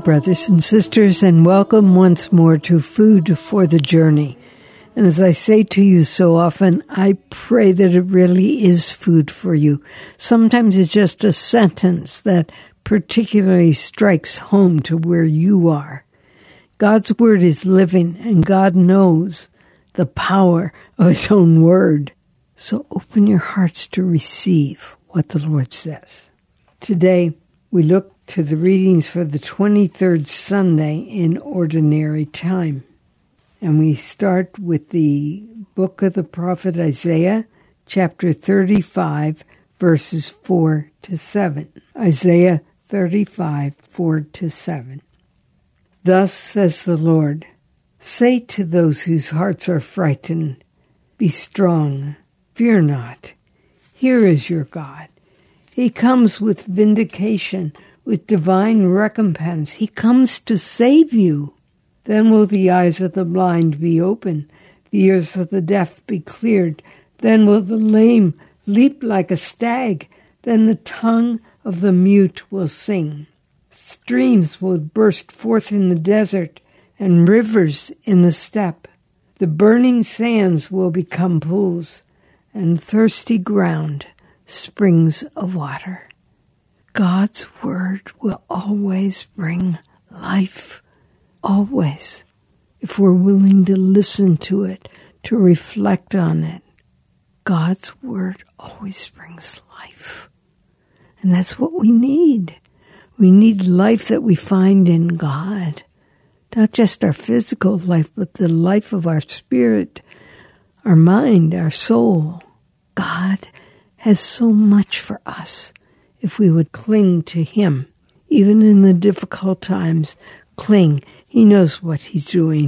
brothers and sisters, and welcome once more to Food for the Journey. And as I say to you so often, I pray that it really is food for you. Sometimes it's just a sentence that particularly strikes home to where you are. God's Word is living, and God knows the power of His own Word. So open your hearts to receive what the Lord says. Today, we look to the readings for the 23rd Sunday in Ordinary Time. And we start with the book of the prophet Isaiah, chapter 35, verses 4 to 7. Isaiah 35, 4 to 7. Thus says the Lord, say to those whose hearts are frightened, be strong, fear not. Here is your God. He comes with vindication, with divine recompense. He comes to save you. Then will the eyes of the blind be opened, the ears of the deaf be cleared. Then will the lame leap like a stag. Then the tongue of the mute will sing. Streams will burst forth in the desert, and rivers in the steppe. The burning sands will become pools, and thirsty ground springs of water. God's Word will always bring life, always, if we're willing to listen to it, to reflect on it. God's Word always brings life, and that's what we need. We need life that we find in God, not just our physical life, but the life of our spirit, our mind, our soul. God has so much for us. If we would cling to Him, even in the difficult times, cling. He knows what He's doing,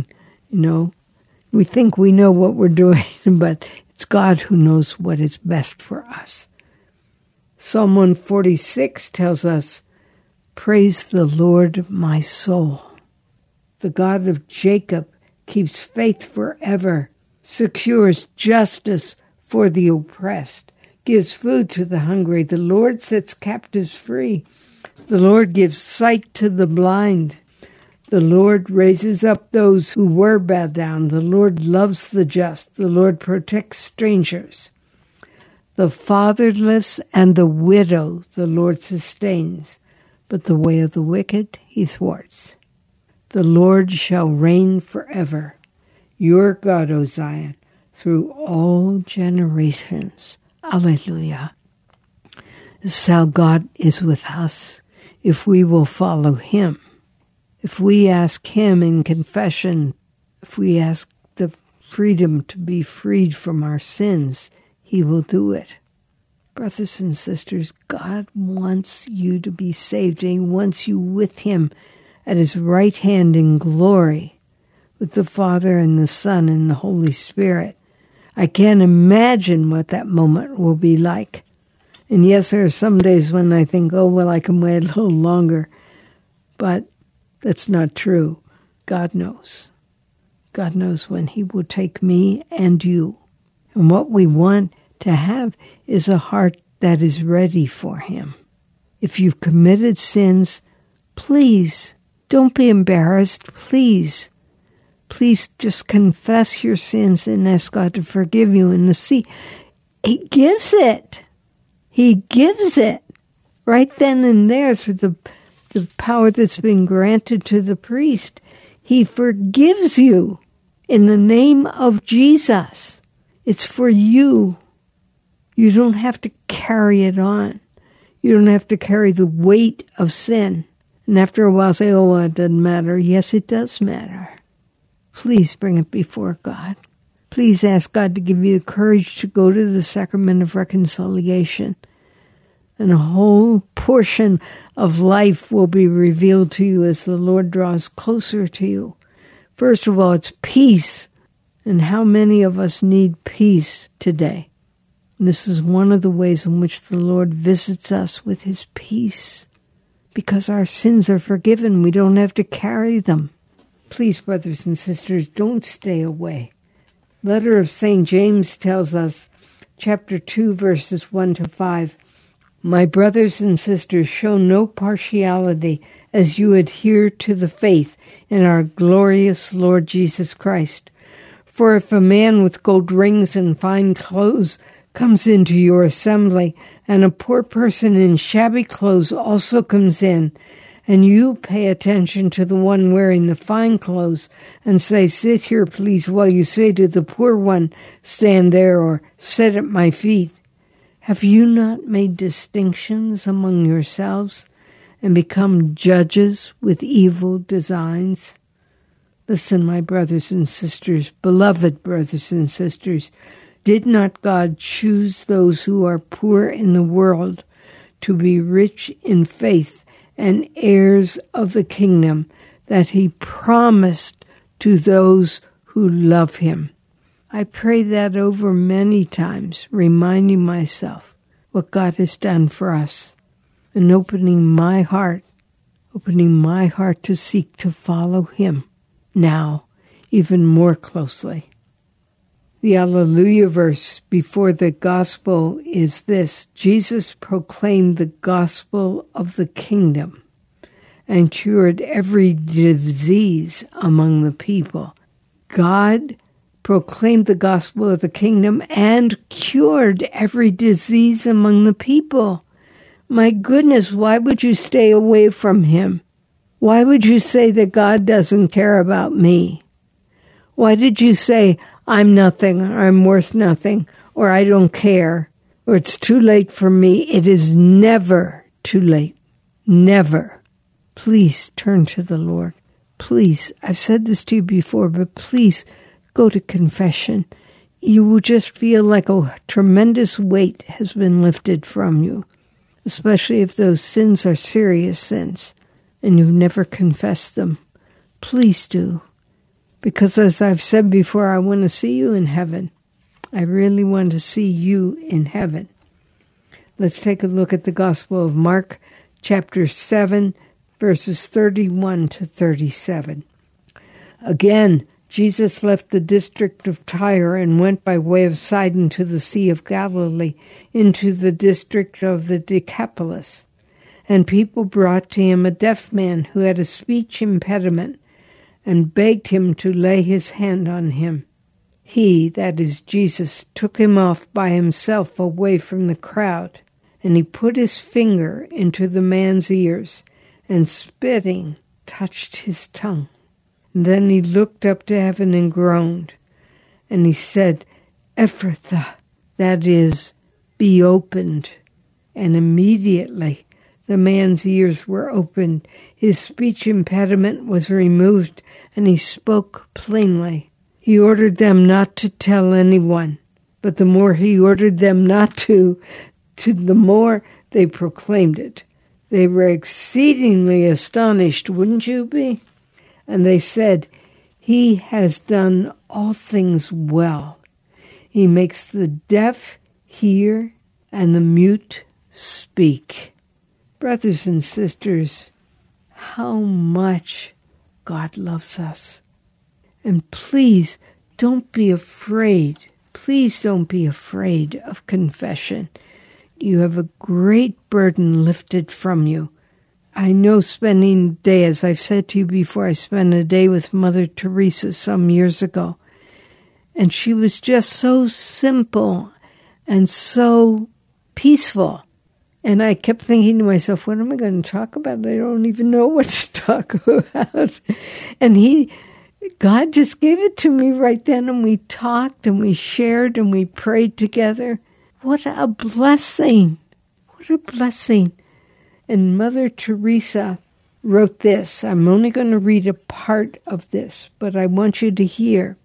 We think we know what we're doing, but it's God who knows what is best for us. Psalm 146 tells us, praise the Lord, my soul. The God of Jacob keeps faith forever, secures justice for the oppressed, gives food to the hungry. The Lord sets captives free. The Lord gives sight to the blind. The Lord raises up those who were bowed down. The Lord loves the just. The Lord protects strangers. The fatherless and the widow the Lord sustains, but the way of the wicked He thwarts. The Lord shall reign forever, your God, O Zion, through all generations. Alleluia. This is how God is with us if we will follow Him. If we ask Him in confession, if we ask the freedom to be freed from our sins, He will do it. Brothers and sisters, God wants you to be saved, and He wants you with Him at His right hand in glory, with the Father and the Son and the Holy Spirit. I can't imagine what that moment will be like. And yes, there are some days when I think, I can wait a little longer. But that's not true. God knows. God knows when He will take me and you. And what we want to have is a heart that is ready for Him. If you've committed sins, please don't be embarrassed. Please just confess your sins and ask God to forgive you. And He gives it. He gives it right then and there through the power that's been granted to the priest. He forgives you in the name of Jesus. It's for you. You don't have to carry it on. You don't have to carry the weight of sin. And after a while say, it doesn't matter. Yes, it does matter. Please bring it before God. Please ask God to give you the courage to go to the sacrament of reconciliation. And a whole portion of life will be revealed to you as the Lord draws closer to you. First of all, it's peace. And how many of us need peace today? And this is one of the ways in which the Lord visits us with His peace. Because our sins are forgiven. We don't have to carry them. Please, brothers and sisters, don't stay away. Letter of St. James tells us, chapter 2, verses 1 to 5, My brothers and sisters, show no partiality as you adhere to the faith in our glorious Lord Jesus Christ. For if a man with gold rings and fine clothes comes into your assembly, and a poor person in shabby clothes also comes in, and you pay attention to the one wearing the fine clothes and say, "Sit here, please," while you say to the poor one, "Stand there," or "Sit at my feet," have you not made distinctions among yourselves and become judges with evil designs? Listen, my brothers and sisters, beloved brothers and sisters, did not God choose those who are poor in the world to be rich in faith and heirs of the kingdom that he promised to those who love him? I pray that over many times, reminding myself what God has done for us and opening my heart to seek to follow him now even more closely. The Alleluia verse before the gospel is this: Jesus proclaimed the gospel of the kingdom and cured every disease among the people. God proclaimed the gospel of the kingdom and cured every disease among the people. My goodness, why would you stay away from him? Why would you say that God doesn't care about me? Why did you say, "I'm nothing," or "I'm worth nothing," or "I don't care," or "It's too late for me"? It is never too late. Never. Please turn to the Lord. Please, I've said this to you before, but please go to confession. You will just feel like a tremendous weight has been lifted from you, especially if those sins are serious sins and you've never confessed them. Please do. Because as I've said before, I want to see you in heaven. I really want to see you in heaven. Let's take a look at the Gospel of Mark, chapter 7, verses 31 to 37. Again, Jesus left the district of Tyre and went by way of Sidon to the Sea of Galilee, into the district of the Decapolis. And people brought to him a deaf man who had a speech impediment, and begged him to lay his hand on him. He, that is Jesus, took him off by himself away from the crowd, and he put his finger into the man's ears, and spitting, touched his tongue. And then he looked up to heaven and groaned, and he said, "Ephphatha," that is, "be opened." And immediately the man's ears were opened, his speech impediment was removed, and he spoke plainly. He ordered them not to tell anyone, but the more he ordered them not to the more they proclaimed it. They were exceedingly astonished, wouldn't you be? And they said, "He has done all things well. He makes the deaf hear and the mute speak." Brothers and sisters, how much God loves us. And please don't be afraid. Please don't be afraid of confession. You have a great burden lifted from you. I know spending the day, as I've said to you before, I spent a day with Mother Teresa some years ago. And she was just so simple and so peaceful. And I kept thinking to myself, what am I going to talk about? I don't even know what to talk about. And God just gave it to me right then, and we talked and we shared and we prayed together. What a blessing. What a blessing. And Mother Teresa wrote this. I'm only going to read a part of this, but I want you to hear.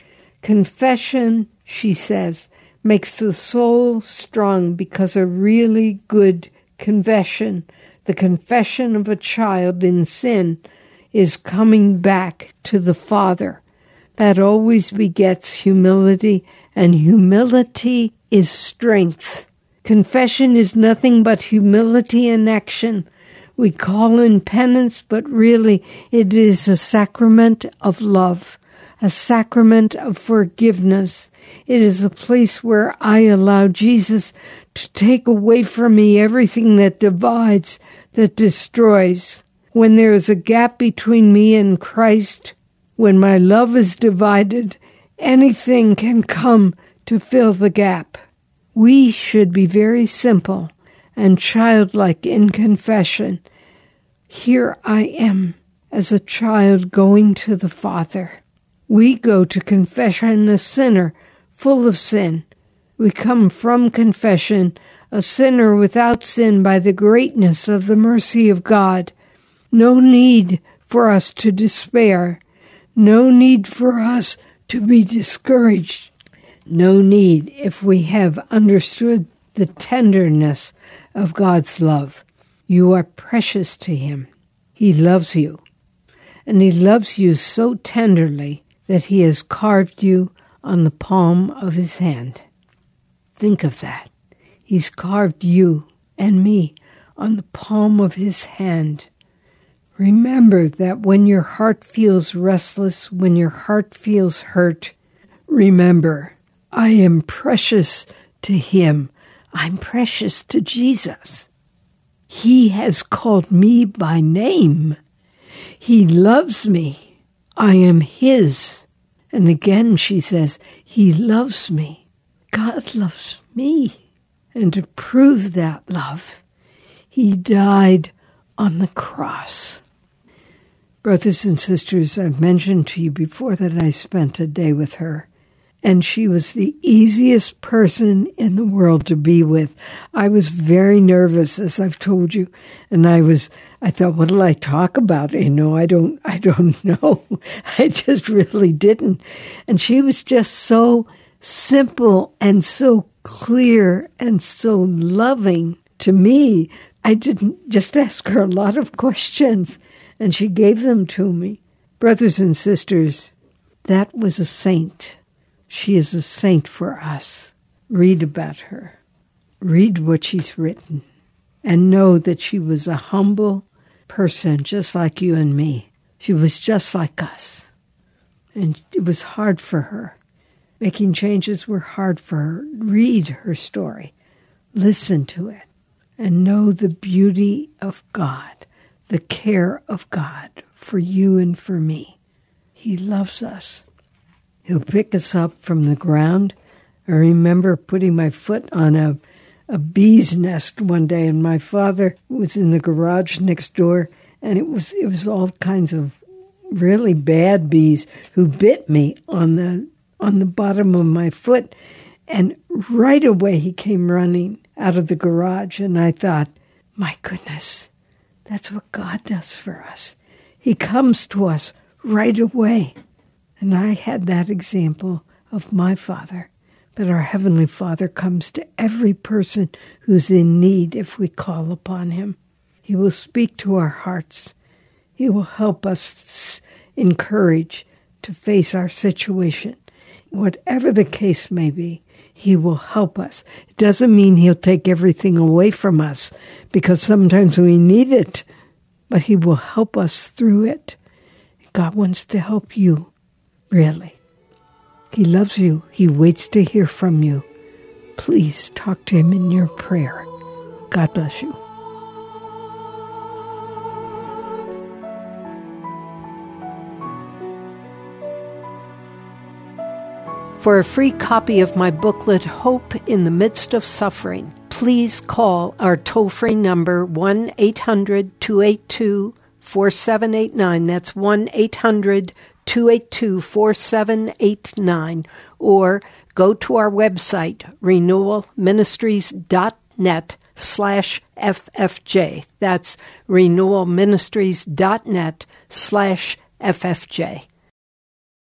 Confession, she says, makes the soul strong because a really good confession, the confession of a child in sin, is coming back to the Father. That always begets humility, and humility is strength. Confession is nothing but humility in action. We call in penance, but really it is a sacrament of love, a sacrament of forgiveness. It is a place where I allow Jesus to take away from me everything that divides, that destroys. When there is a gap between me and Christ, when my love is divided, anything can come to fill the gap. We should be very simple and childlike in confession. Here I am as a child going to the Father. We go to confession a sinner, full of sin. We come from confession a sinner without sin by the greatness of the mercy of God. No need for us to despair. No need for us to be discouraged. No need if we have understood the tenderness of God's love. You are precious to Him. He loves you. And He loves you so tenderly that He has carved you on the palm of His hand. Think of that. He's carved you and me on the palm of His hand. Remember that when your heart feels restless, when your heart feels hurt, remember, I am precious to Him. I'm precious to Jesus. He has called me by name. He loves me. I am His. And again she says, He loves me. God loves me. And to prove that love, He died on the cross. Brothers and sisters, I've mentioned to you before that I spent a day with her, and she was the easiest person in the world to be with. I was very nervous, as I've told you, and I thought, what'll I talk about? I don't know. I just really didn't. And she was just so simple and so clear and so loving to me. I didn't just ask her a lot of questions, and she gave them to me. Brothers and sisters, that was a saint. She is a saint for us. Read about her. Read what she's written. And know that she was a humble person, just like you and me. She was just like us. And it was hard for her. Making changes were hard for her. Read her story. Listen to it. And know the beauty of God, the care of God for you and for me. He loves us. He'll pick us up from the ground. I remember putting my foot on a bee's nest one day, and my father was in the garage next door, and it was all kinds of really bad bees who bit me on the bottom of my foot. And right away he came running out of the garage, and I thought, my goodness, that's what God does for us. He comes to us right away. And I had that example of my Father. But our Heavenly Father comes to every person who's in need if we call upon Him. He will speak to our hearts. He will help us encourage to face our situation. Whatever the case may be, He will help us. It doesn't mean He'll take everything away from us, because sometimes we need it, but He will help us through it. God wants to help you, really. He loves you. He waits to hear from you. Please talk to Him in your prayer. God bless you. For a free copy of my booklet, Hope in the Midst of Suffering, please call our toll-free number 1-800-282-4789. That's 1-800-282-4789. Or go to our website, renewalministries.net/FFJ. That's renewalministries.net/FFJ.